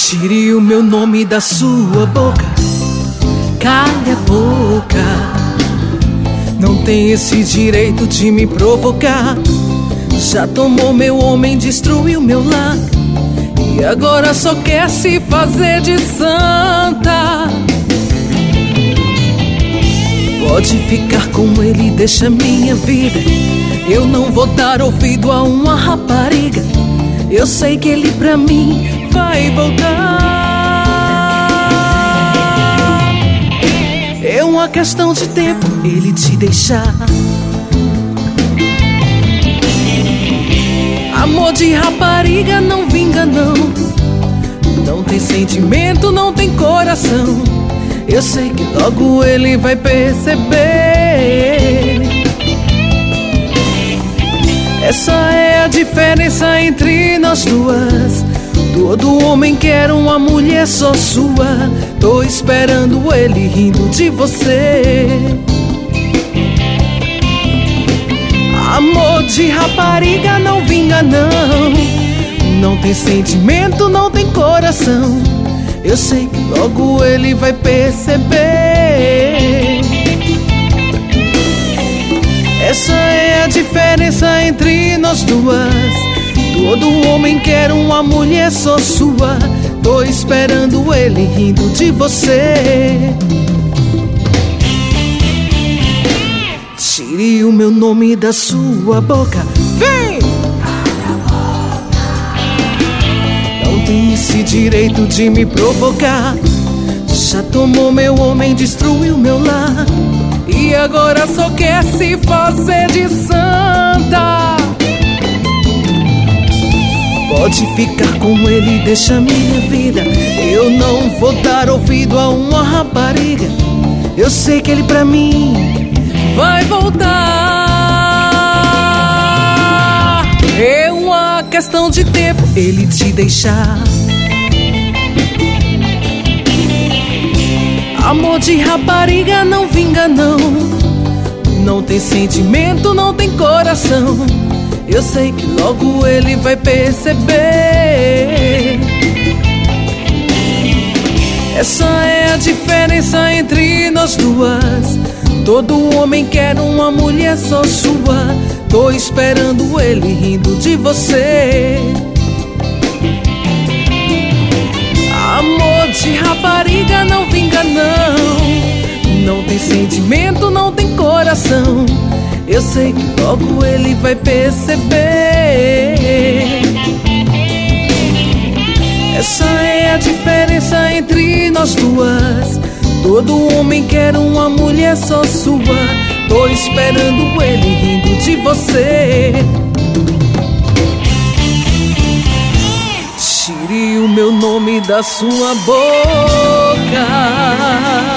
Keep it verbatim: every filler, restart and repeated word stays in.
Tire o meu nome da sua boca, cale a boca. Não tem esse direito de me provocar. Já tomou meu homem, destruiu meu lar, e agora só quer se fazer de santa. Pode ficar com ele, deixa minha vida. Eu não vou dar ouvido a uma rapariga. Eu sei que ele pra mim vai voltar. É uma questão de tempo ele te deixar. Amor de rapariga não vinga não. Não tem sentimento, não tem coração. Eu sei que logo ele vai perceber. Essa é a diferença entre nós duas. Todo homem quer uma mulher só sua. Tô esperando ele rindo de você. Amor de rapariga não vinga não. Não tem sentimento, não tem coração. Eu sei que logo ele vai perceber. Essa é a diferença entre nós duas. Todo homem quer uma mulher só sua. Tô esperando ele rindo de você. Tire o meu nome da sua boca. Vem! Não tem esse direito de me provocar. Já tomou meu homem, destruiu meu lar, e agora só quer se fazer de santa. Pode ficar com ele, deixa minha vida. Eu não vou dar ouvido a uma rapariga. Eu sei que ele pra mim vai voltar. É uma questão de tempo ele te deixar. Amor de rapariga não vinga não. Não tem sentimento, não tem coração. Eu sei que logo ele vai perceber. Essa é a diferença entre nós duas. Todo homem quer uma mulher só sua. Tô esperando ele rindo de você. Amor de rapariga não vinga não. Não tem sentimento, não tem coração. Eu sei que logo ele vai perceber. Essa é a diferença entre nós duas. Todo homem quer uma mulher só sua. Tô esperando ele rindo de você. Tire o meu nome da sua boca.